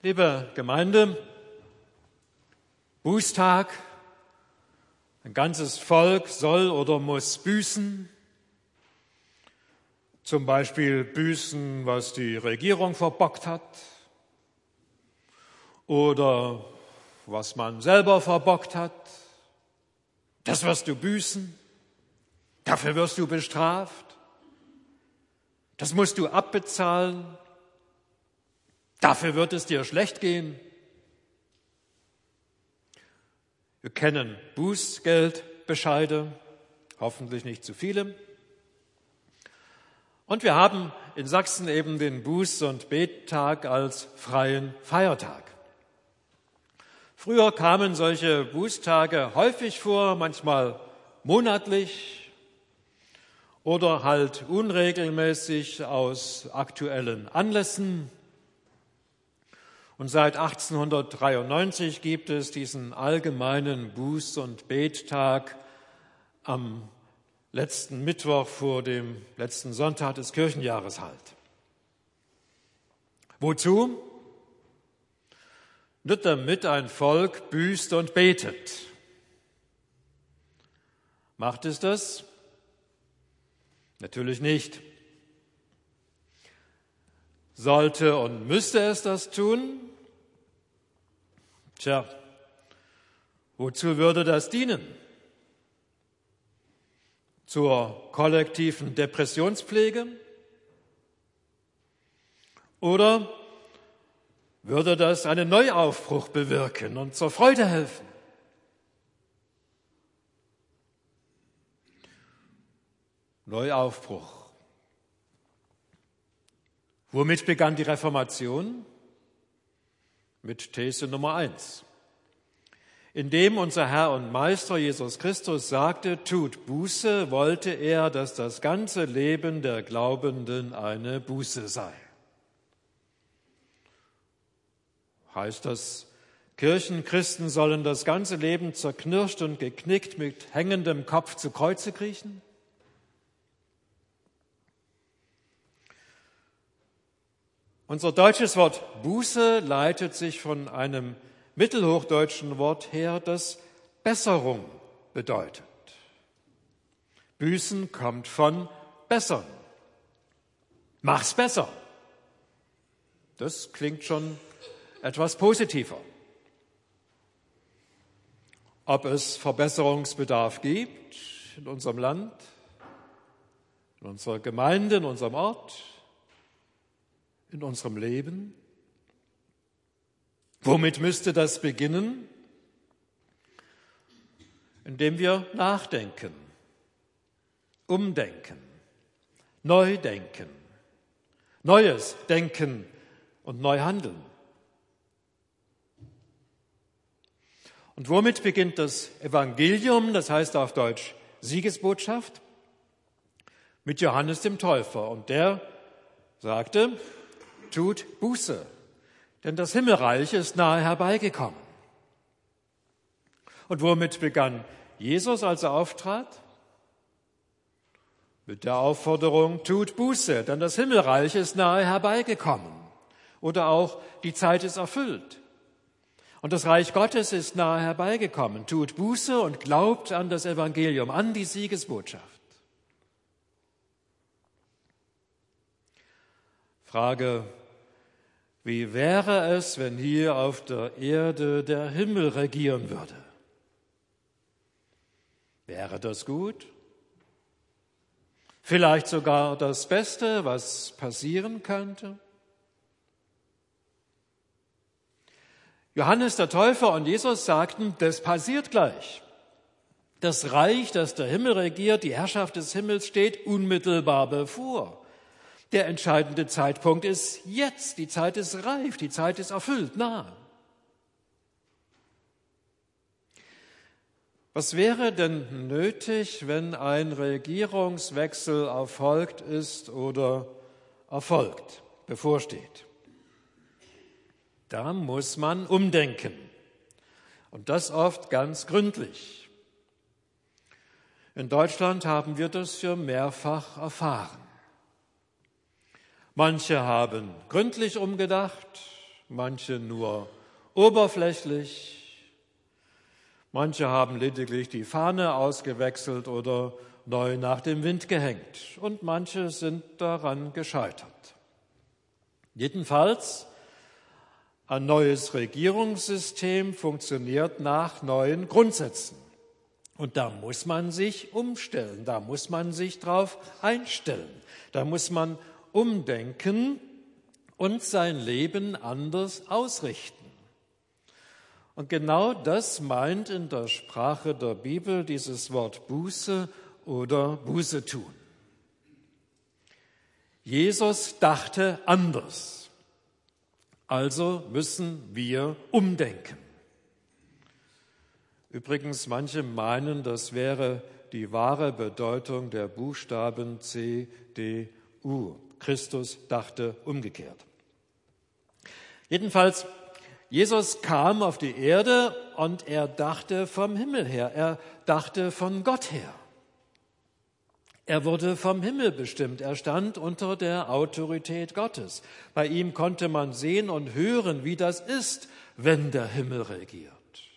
Liebe Gemeinde, Bußtag, ein ganzes Volk soll oder muss büßen, zum Beispiel büßen, was die Regierung verbockt hat oder was man selber verbockt hat. Das wirst du büßen, dafür wirst du bestraft, das musst du abbezahlen, dafür wird es dir schlecht gehen. Wir kennen Bußgeldbescheide, hoffentlich nicht zu viele. Und wir haben in Sachsen eben den Buß- und Bettag als freien Feiertag. Früher kamen solche Bußtage häufig vor, manchmal monatlich oder halt unregelmäßig aus aktuellen Anlässen. Und seit 1893 gibt es diesen allgemeinen Buß- und Bettag am letzten Mittwoch vor dem letzten Sonntag des Kirchenjahres halt. Wozu? Nur damit ein Volk büßt und betet. Macht es das? Natürlich nicht. Sollte und müsste es das tun? Tja, wozu würde das dienen? Zur kollektiven Depressionspflege? Oder würde das einen Neuaufbruch bewirken und zur Freude helfen? Neuaufbruch. Womit begann die Reformation? Mit These Nummer 1. Indem unser Herr und Meister Jesus Christus sagte, tut Buße, wollte er, dass das ganze Leben der Glaubenden eine Buße sei. Heißt das, Kirchenchristen sollen das ganze Leben zerknirscht und geknickt mit hängendem Kopf zu Kreuze kriechen? Unser deutsches Wort Buße leitet sich von einem mittelhochdeutschen Wort her, das Besserung bedeutet. Büßen kommt von bessern. Mach's besser. Das klingt schon etwas positiver. Ob es Verbesserungsbedarf gibt in unserem Land, in unserer Gemeinde, in unserem Ort, in unserem Leben? Womit müsste das beginnen? Indem wir nachdenken, umdenken, neu denken, Neues denken und neu handeln. Und womit beginnt das Evangelium, das heißt auf Deutsch Siegesbotschaft? Mit Johannes dem Täufer. Und der sagte, tut Buße, denn das Himmelreich ist nahe herbeigekommen. Und womit begann Jesus, als er auftrat? Mit der Aufforderung, tut Buße, denn das Himmelreich ist nahe herbeigekommen. Oder auch, die Zeit ist erfüllt. Und das Reich Gottes ist nahe herbeigekommen. Tut Buße und glaubt an das Evangelium, an die Siegesbotschaft. Frage, wie wäre es, wenn hier auf der Erde der Himmel regieren würde? Wäre das gut? Vielleicht sogar das Beste, was passieren könnte? Johannes der Täufer und Jesus sagten, das passiert gleich. Das Reich, das der Himmel regiert, die Herrschaft des Himmels steht unmittelbar bevor. Der entscheidende Zeitpunkt ist jetzt. Die Zeit ist reif, die Zeit ist erfüllt, nahe. Was wäre denn nötig, wenn ein Regierungswechsel erfolgt ist oder erfolgt, bevorsteht? Da muss man umdenken. Und das oft ganz gründlich. In Deutschland haben wir das ja mehrfach erfahren. Manche haben gründlich umgedacht, manche nur oberflächlich, manche haben lediglich die Fahne ausgewechselt oder neu nach dem Wind gehängt und manche sind daran gescheitert. Jedenfalls, ein neues Regierungssystem funktioniert nach neuen Grundsätzen. Und da muss man sich umstellen, da muss man sich drauf einstellen, da muss man umdenken und sein Leben anders ausrichten. Und genau das meint in der Sprache der Bibel dieses Wort Buße oder Buße tun. Jesus dachte anders, also müssen wir umdenken. Übrigens, manche meinen, das wäre die wahre Bedeutung der Buchstaben C, D, U. Christus dachte umgekehrt. Jedenfalls, Jesus kam auf die Erde und er dachte vom Himmel her, er dachte von Gott her. Er wurde vom Himmel bestimmt, er stand unter der Autorität Gottes. Bei ihm konnte man sehen und hören, wie das ist, wenn der Himmel regiert.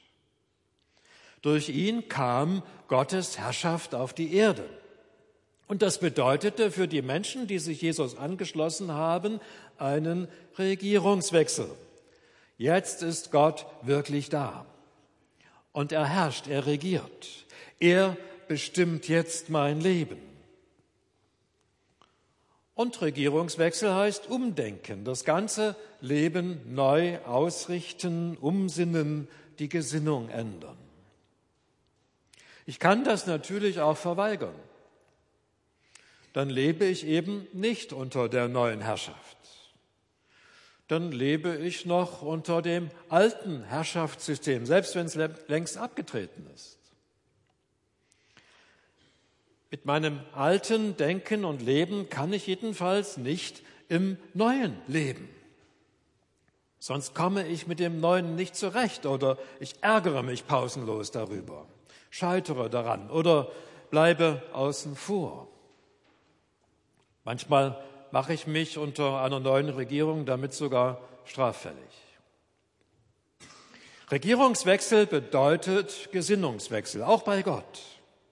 Durch ihn kam Gottes Herrschaft auf die Erde. Und das bedeutete für die Menschen, die sich Jesus angeschlossen haben, einen Regierungswechsel. Jetzt ist Gott wirklich da. Und er herrscht, er regiert. Er bestimmt jetzt mein Leben. Und Regierungswechsel heißt umdenken, das ganze Leben neu ausrichten, umsinnen, die Gesinnung ändern. Ich kann das natürlich auch verweigern. Dann lebe ich eben nicht unter der neuen Herrschaft. Dann lebe ich noch unter dem alten Herrschaftssystem, selbst wenn es längst abgetreten ist. Mit meinem alten Denken und Leben kann ich jedenfalls nicht im neuen leben. Sonst komme ich mit dem Neuen nicht zurecht oder ich ärgere mich pausenlos darüber, scheitere daran oder bleibe außen vor. Manchmal mache ich mich unter einer neuen Regierung damit sogar straffällig. Regierungswechsel bedeutet Gesinnungswechsel, auch bei Gott.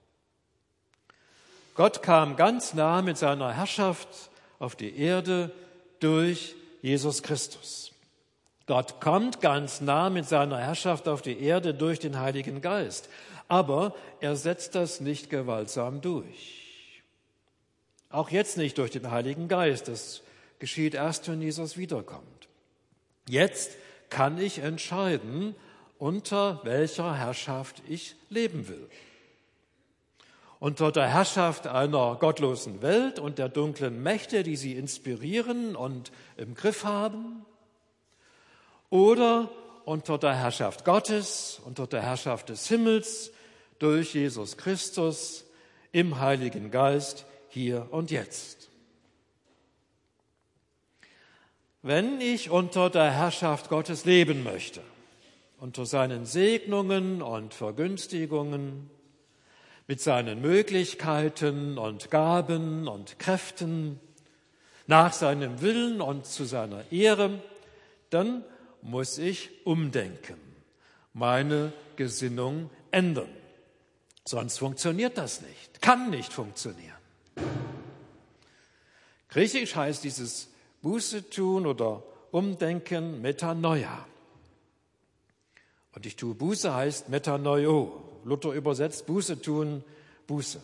Gott kam ganz nah mit seiner Herrschaft auf die Erde durch Jesus Christus. Gott kommt ganz nah mit seiner Herrschaft auf die Erde durch den Heiligen Geist. Aber er setzt das nicht gewaltsam durch. Auch jetzt nicht durch den Heiligen Geist. Das geschieht erst, wenn Jesus wiederkommt. Jetzt kann ich entscheiden, unter welcher Herrschaft ich leben will. Unter der Herrschaft einer gottlosen Welt und der dunklen Mächte, die sie inspirieren und im Griff haben, oder unter der Herrschaft Gottes, unter der Herrschaft des Himmels, durch Jesus Christus, im Heiligen Geist, hier und jetzt. Wenn ich unter der Herrschaft Gottes leben möchte, unter seinen Segnungen und Vergünstigungen, mit seinen Möglichkeiten und Gaben und Kräften, nach seinem Willen und zu seiner Ehre, dann muss ich umdenken, meine Gesinnung ändern. Sonst funktioniert das nicht, kann nicht funktionieren. Griechisch heißt dieses Buße tun oder Umdenken Metanoia. Und ich tue Buße heißt Metanoio. Luther übersetzt Buße tun, Buße.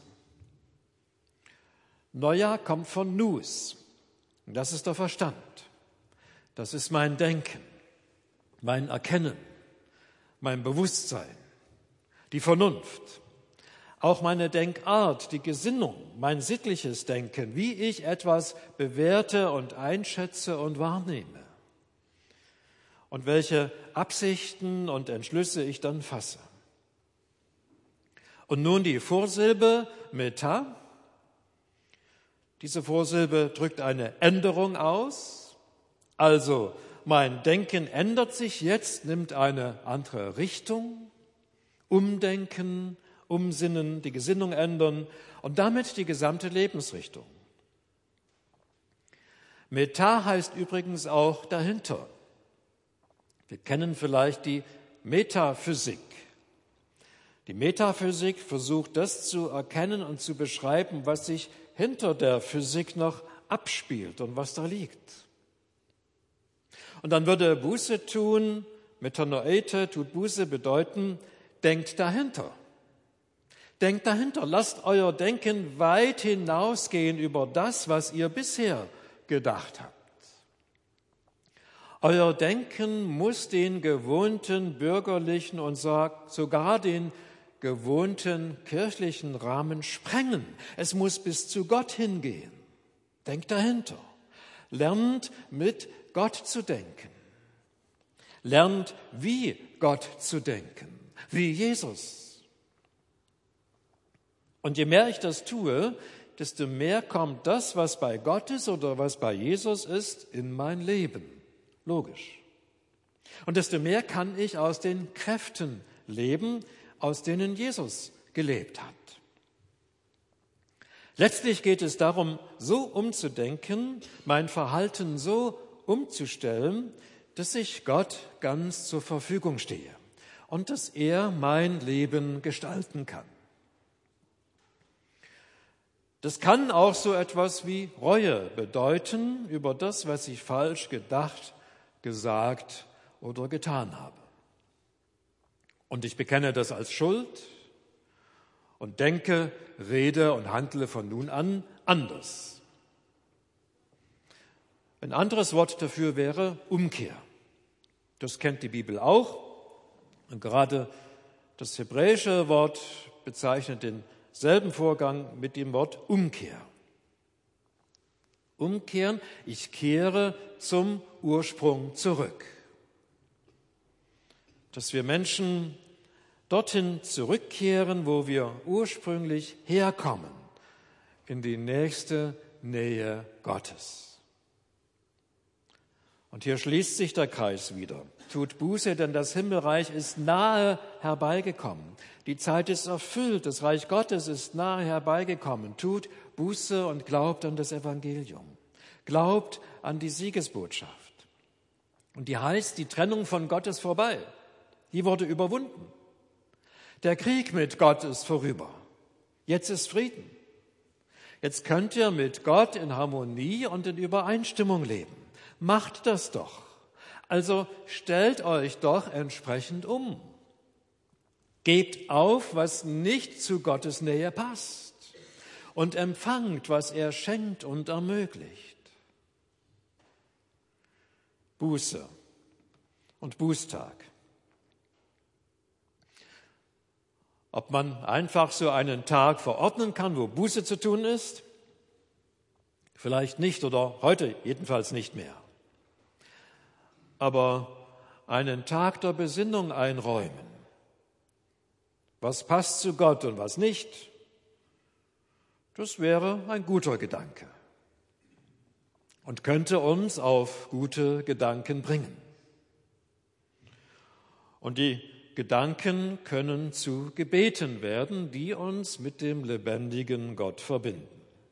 Noia kommt von Nous. Das ist der Verstand. Das ist mein Denken, mein Erkennen, mein Bewusstsein, die Vernunft. Auch meine Denkart, die Gesinnung, mein sittliches Denken, wie ich etwas bewerte und einschätze und wahrnehme. Und welche Absichten und Entschlüsse ich dann fasse. Und nun die Vorsilbe meta. Diese Vorsilbe drückt eine Änderung aus. Also mein Denken ändert sich jetzt, nimmt eine andere Richtung. Umdenken, umsinnen, die Gesinnung ändern und damit die gesamte Lebensrichtung. Meta heißt übrigens auch dahinter. Wir kennen vielleicht die Metaphysik. Die Metaphysik versucht, das zu erkennen und zu beschreiben, was sich hinter der Physik noch abspielt und was da liegt. Und dann würde Buße tun, Metanoeite, tut Buße bedeuten, denkt dahinter. Denkt dahinter, lasst euer Denken weit hinausgehen über das, was ihr bisher gedacht habt. Euer Denken muss den gewohnten bürgerlichen und sogar den gewohnten kirchlichen Rahmen sprengen. Es muss bis zu Gott hingehen. Denkt dahinter. Lernt mit Gott zu denken. Lernt wie Gott zu denken, wie Jesus. Und je mehr ich das tue, desto mehr kommt das, was bei Gott ist oder was bei Jesus ist, in mein Leben. Logisch. Und desto mehr kann ich aus den Kräften leben, aus denen Jesus gelebt hat. Letztlich geht es darum, so umzudenken, mein Verhalten so umzustellen, dass ich Gott ganz zur Verfügung stehe und dass er mein Leben gestalten kann. Das kann auch so etwas wie Reue bedeuten über das, was ich falsch gedacht, gesagt oder getan habe. Und ich bekenne das als Schuld und denke, rede und handle von nun an anders. Ein anderes Wort dafür wäre Umkehr. Das kennt die Bibel auch. Und gerade das hebräische Wort bezeichnet denselben Vorgang mit dem Wort Umkehr. Umkehren, ich kehre zum Ursprung zurück. Dass wir Menschen dorthin zurückkehren, wo wir ursprünglich herkommen, in die nächste Nähe Gottes. Und hier schließt sich der Kreis wieder. Tut Buße, denn das Himmelreich ist nahe herbeigekommen. Die Zeit ist erfüllt, das Reich Gottes ist nahe herbeigekommen. Tut Buße und glaubt an das Evangelium. Glaubt an die Siegesbotschaft. Und die heißt, die Trennung von Gott ist vorbei. Die wurde überwunden. Der Krieg mit Gott ist vorüber. Jetzt ist Frieden. Jetzt könnt ihr mit Gott in Harmonie und in Übereinstimmung leben. Macht das doch. Also stellt euch doch entsprechend um. Gebt auf, was nicht zu Gottes Nähe passt und empfangt, was er schenkt und ermöglicht. Buße und Bußtag. Ob man einfach so einen Tag verordnen kann, wo Buße zu tun ist? Vielleicht nicht oder heute jedenfalls nicht mehr. Aber einen Tag der Besinnung einräumen. Was passt zu Gott und was nicht? Das wäre ein guter Gedanke und könnte uns auf gute Gedanken bringen. Und die Gedanken können zu Gebeten werden, die uns mit dem lebendigen Gott verbinden.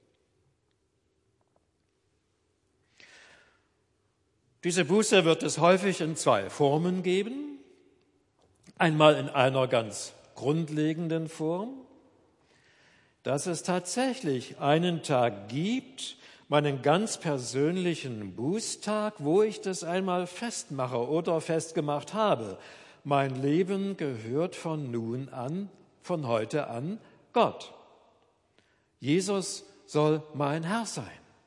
Diese Buße wird es häufig in zwei Formen geben. Einmal in einer ganz grundlegenden Form, dass es tatsächlich einen Tag gibt, meinen ganz persönlichen Bußtag, wo ich das einmal festmache oder festgemacht habe. Mein Leben gehört von nun an, von heute an, Gott. Jesus soll mein Herr sein.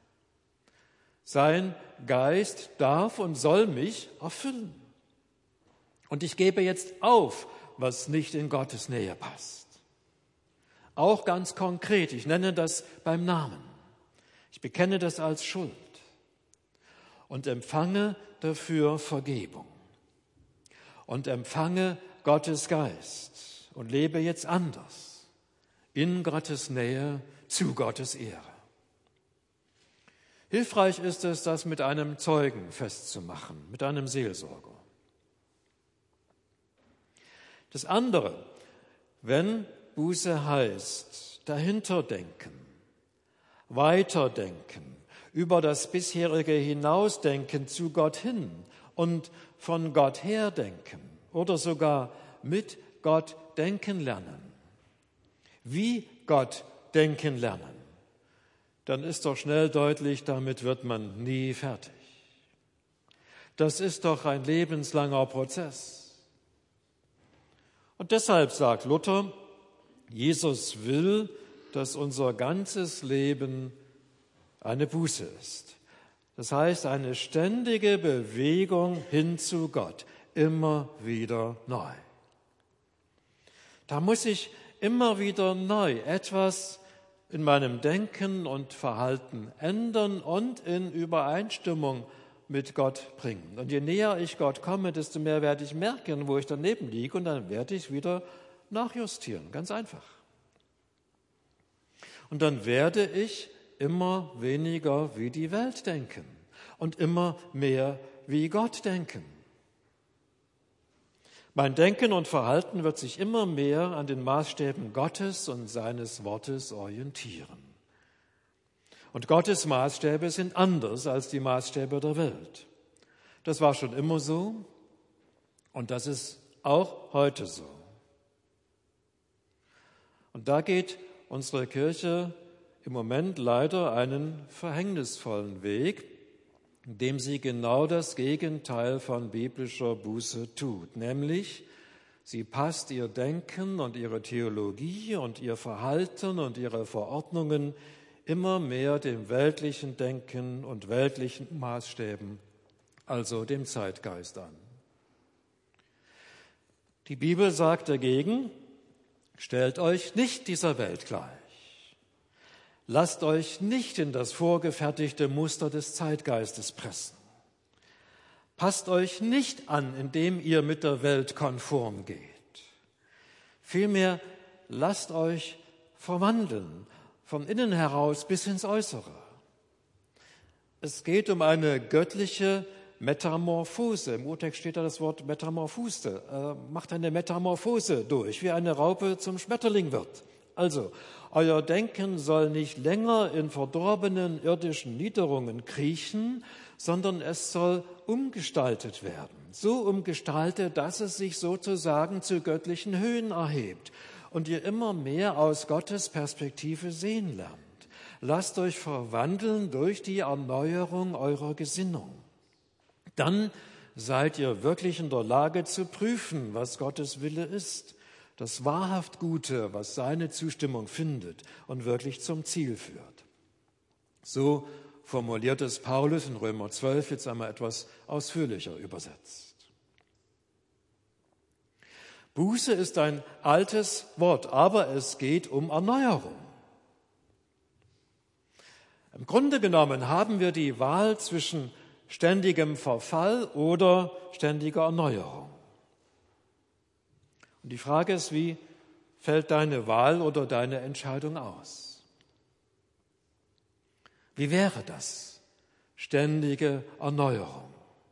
Sein Geist darf und soll mich erfüllen. Und ich gebe jetzt auf, was nicht in Gottes Nähe passt. Auch ganz konkret, ich nenne das beim Namen. Ich bekenne das als Schuld und empfange dafür Vergebung. Und empfange Gottes Geist und lebe jetzt anders, in Gottes Nähe, zu Gottes Ehre. Hilfreich ist es, das mit einem Zeugen festzumachen, mit einem Seelsorger. Das andere, wenn Buße heißt, dahinterdenken, weiterdenken, über das bisherige hinausdenken zu Gott hin und von Gott her denken oder sogar mit Gott denken lernen, wie Gott denken lernen, dann ist doch schnell deutlich, damit wird man nie fertig. Das ist doch ein lebenslanger Prozess. Und deshalb sagt Luther, Jesus will, dass unser ganzes Leben eine Buße ist. Das heißt, eine ständige Bewegung hin zu Gott, immer wieder neu. Da muss ich immer wieder neu etwas in meinem Denken und Verhalten ändern und in Übereinstimmung mit Gott bringen. Und je näher ich Gott komme, desto mehr werde ich merken, wo ich daneben liege, und dann werde ich wieder nachjustieren. Ganz einfach. Und dann werde ich immer weniger wie die Welt denken und immer mehr wie Gott denken. Mein Denken und Verhalten wird sich immer mehr an den Maßstäben Gottes und seines Wortes orientieren. Und Gottes Maßstäbe sind anders als die Maßstäbe der Welt. Das war schon immer so und das ist auch heute so. Und da geht unsere Kirche im Moment leider einen verhängnisvollen Weg, indem sie genau das Gegenteil von biblischer Buße tut, nämlich sie passt ihr Denken und ihre Theologie und ihr Verhalten und ihre Verordnungen immer mehr dem weltlichen Denken und weltlichen Maßstäben, also dem Zeitgeist an. Die Bibel sagt dagegen, stellt euch nicht dieser Welt gleich. Lasst euch nicht in das vorgefertigte Muster des Zeitgeistes pressen. Passt euch nicht an, indem ihr mit der Welt konform geht. Vielmehr lasst euch verwandeln, von innen heraus bis ins Äußere. Es geht um eine göttliche Metamorphose. Im Urtext steht da das Wort Metamorphose. Macht eine Metamorphose durch, wie eine Raupe zum Schmetterling wird. Also, euer Denken soll nicht länger in verdorbenen irdischen Niederungen kriechen, sondern es soll umgestaltet werden. So umgestaltet, dass es sich sozusagen zu göttlichen Höhen erhebt und ihr immer mehr aus Gottes Perspektive sehen lernt. Lasst euch verwandeln durch die Erneuerung eurer Gesinnung. Dann seid ihr wirklich in der Lage zu prüfen, was Gottes Wille ist, das wahrhaft Gute, was seine Zustimmung findet und wirklich zum Ziel führt. So formuliert es Paulus in Römer 12, jetzt einmal etwas ausführlicher übersetzt. Buße ist ein altes Wort, aber es geht um Erneuerung. Im Grunde genommen haben wir die Wahl zwischen ständigem Verfall oder ständiger Erneuerung. Und die Frage ist, wie fällt deine Wahl oder deine Entscheidung aus? Wie wäre das? Ständige Erneuerung.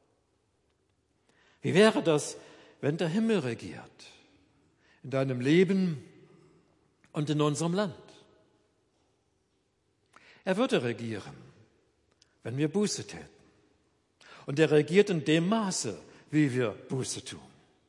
Wie wäre das, wenn der Himmel regiert? In deinem Leben und in unserem Land. Er würde regieren, wenn wir Buße täten. Und er regiert in dem Maße, wie wir Buße tun.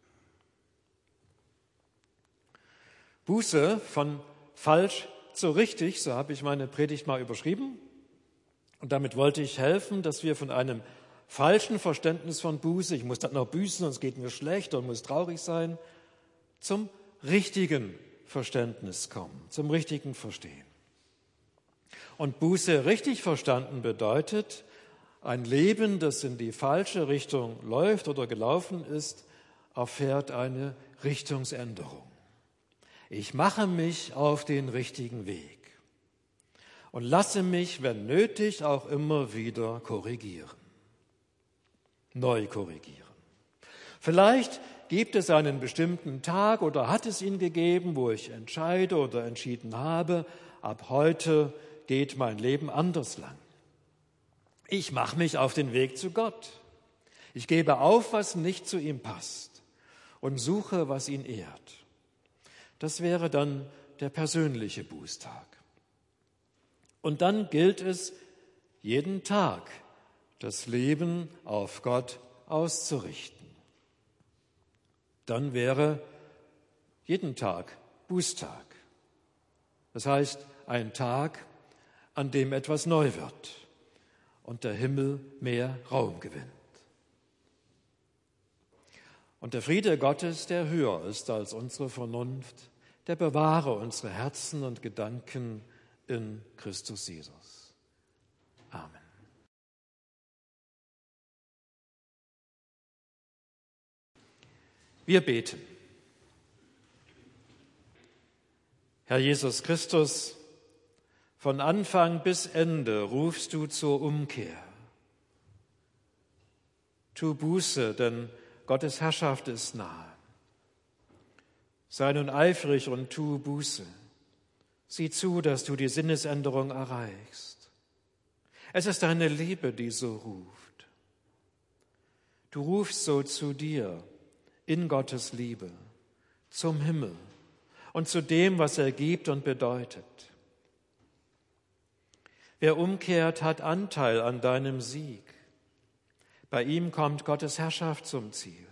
Buße von falsch zu richtig, so habe ich meine Predigt mal überschrieben. Und damit wollte ich helfen, dass wir von einem falschen Verständnis von Buße, ich muss dann noch büßen, sonst geht mir schlecht und muss traurig sein, zum richtigen Verständnis kommen, zum richtigen Verstehen. Und Buße richtig verstanden bedeutet, ein Leben, das in die falsche Richtung läuft oder gelaufen ist, erfährt eine Richtungsänderung. Ich mache mich auf den richtigen Weg und lasse mich, wenn nötig, auch immer wieder korrigieren, neu korrigieren. Vielleicht gibt es einen bestimmten Tag oder hat es ihn gegeben, wo ich entscheide oder entschieden habe, ab heute geht mein Leben anders lang. Ich mache mich auf den Weg zu Gott. Ich gebe auf, was nicht zu ihm passt und suche, was ihn ehrt. Das wäre dann der persönliche Bußtag. Und dann gilt es, jeden Tag das Leben auf Gott auszurichten. Dann wäre jeden Tag Bußtag. Das heißt, ein Tag, an dem etwas neu wird und der Himmel mehr Raum gewinnt. Und der Friede Gottes, der höher ist als unsere Vernunft, der bewahre unsere Herzen und Gedanken in Christus Jesus. Amen. Wir beten. Herr Jesus Christus, von Anfang bis Ende rufst du zur Umkehr. Tu Buße, denn Gottes Herrschaft ist nahe. Sei nun eifrig und tu Buße. Sieh zu, dass du die Sinnesänderung erreichst. Es ist deine Liebe, die so ruft. Du rufst so zu dir in Gottes Liebe, zum Himmel und zu dem, was er gibt und bedeutet. Wer umkehrt, hat Anteil an deinem Sieg. Bei ihm kommt Gottes Herrschaft zum Ziel.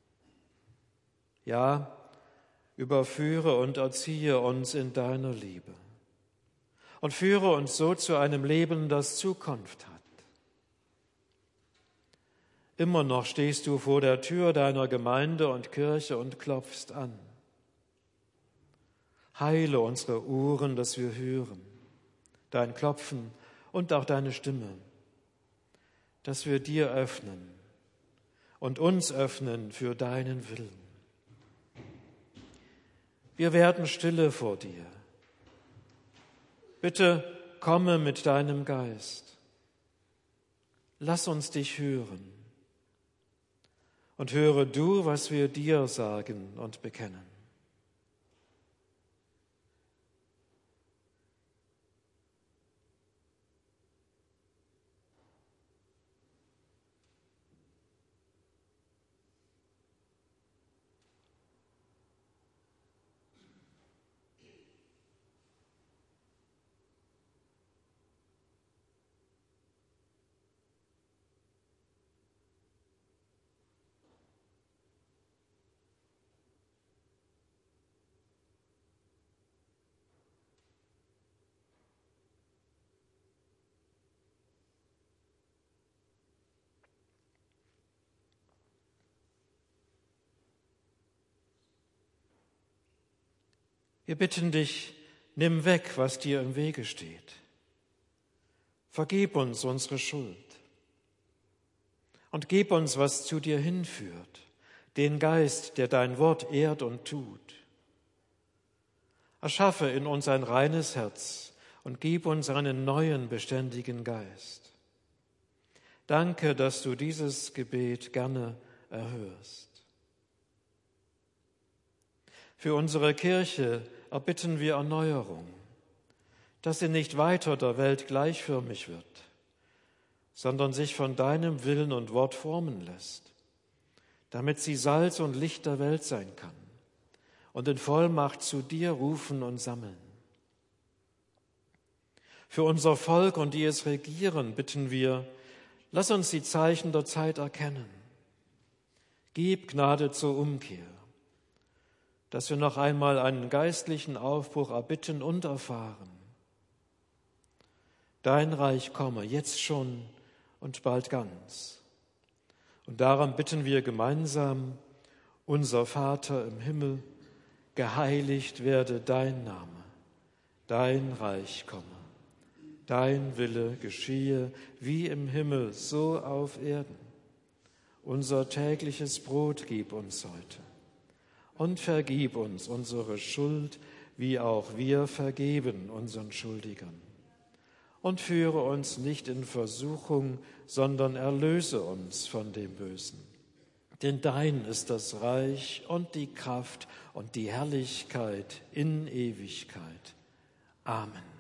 Ja, überführe und erziehe uns in deiner Liebe und führe uns so zu einem Leben, das Zukunft hat. Immer noch stehst du vor der Tür deiner Gemeinde und Kirche und klopfst an. Heile unsere Ohren, dass wir hören, dein Klopfen und auch deine Stimme, dass wir dir öffnen und uns öffnen für deinen Willen. Wir werden stille vor dir. Bitte komme mit deinem Geist. Lass uns dich hören und höre du, was wir dir sagen und bekennen. Wir bitten dich, nimm weg, was dir im Wege steht. Vergib uns unsere Schuld und gib uns, was zu dir hinführt, den Geist, der dein Wort ehrt und tut. Erschaffe in uns ein reines Herz und gib uns einen neuen, beständigen Geist. Danke, dass du dieses Gebet gerne erhörst. Für unsere Kirche erbitten wir Erneuerung, dass sie nicht weiter der Welt gleichförmig wird, sondern sich von deinem Willen und Wort formen lässt, damit sie Salz und Licht der Welt sein kann und in Vollmacht zu dir rufen und sammeln. Für unser Volk und die es regieren, bitten wir, lass uns die Zeichen der Zeit erkennen. Gib Gnade zur Umkehr, dass wir noch einmal einen geistlichen Aufbruch erbitten und erfahren. Dein Reich komme jetzt schon und bald ganz. Und darum bitten wir gemeinsam, unser Vater im Himmel, geheiligt werde dein Name, dein Reich komme, dein Wille geschehe wie im Himmel, so auf Erden. Unser tägliches Brot gib uns heute. Und vergib uns unsere Schuld, wie auch wir vergeben unseren Schuldigern. Und führe uns nicht in Versuchung, sondern erlöse uns von dem Bösen. Denn dein ist das Reich und die Kraft und die Herrlichkeit in Ewigkeit. Amen.